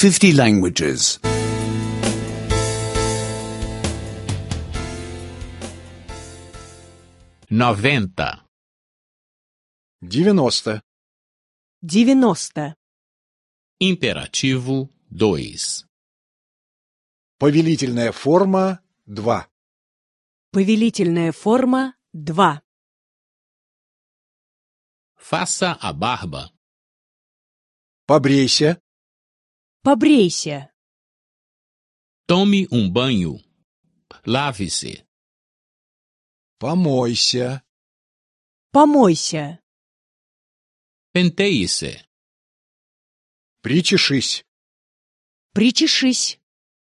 50 languages. 90. 90. 90. Imperativo 2. Повелительная форма 2. Повелительная форма 2. Faça a barba. Побрейся. Побрейся. Tome banho. Lave-se. Помойся. Помойся. Penteie-se. Причешись. Причешись.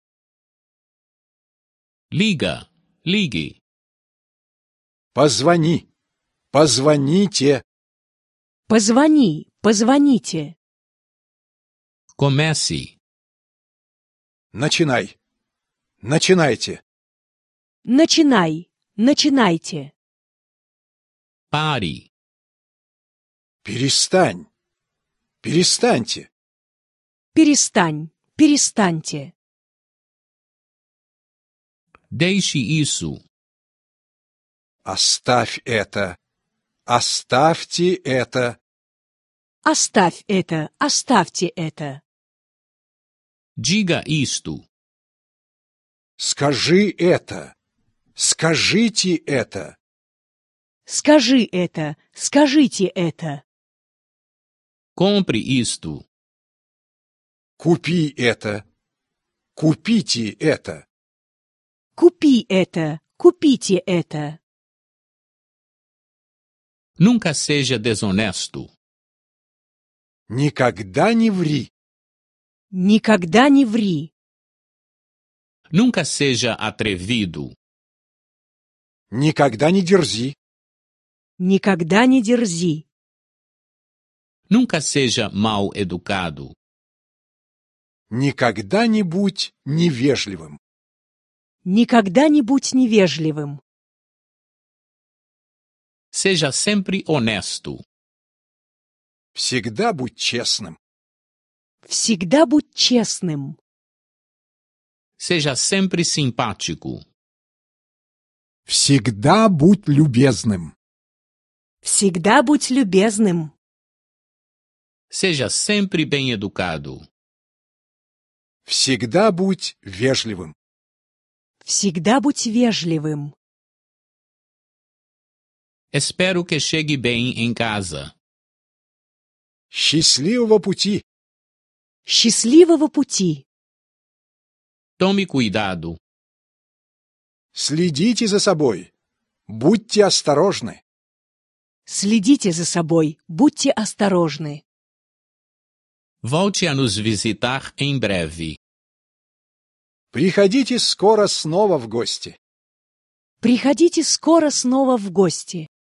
Liga. Ligue. Позвони. Позвоните. Позвони. Позвоните. Comece. Начинай. Начинайте. Начинай. Начинайте. Pare. Перестань. Перестаньте. Перестань. Перестаньте. Deixe isso. Оставь это. Оставьте это. Оставь это. Оставьте это. Diga isto. Скажи это. Скажите это. Скажи это. Скажите это. Compre isto. Купи это. Купите это. Купи это. Купите это. Nunca seja desonesto. Никогда не ври. Никогда не ври. Nunca seja atrevido. Никогда не дерзи. Никогда не дерзи. Nunca seja mal educado. Никогда не будь невежливым. Никогда не будь невежливым. Seja sempre honesto. Всегда будь честным. Всегда будь честным. Seja sempre simpático. Всегда будь любезным. Всегда будь любезным. Seja sempre bem educado. Всегда будь вежливым. Всегда будь вежливым. Espero que chegue bem em casa. Счастливого пути. Счастливого пути. Tome cuidado. Следите за собой. Будьте осторожны. Следите за собой. Будьте осторожны. Volte a nos visitar em breve. Приходите скоро снова в гости. Приходите скоро снова в гости.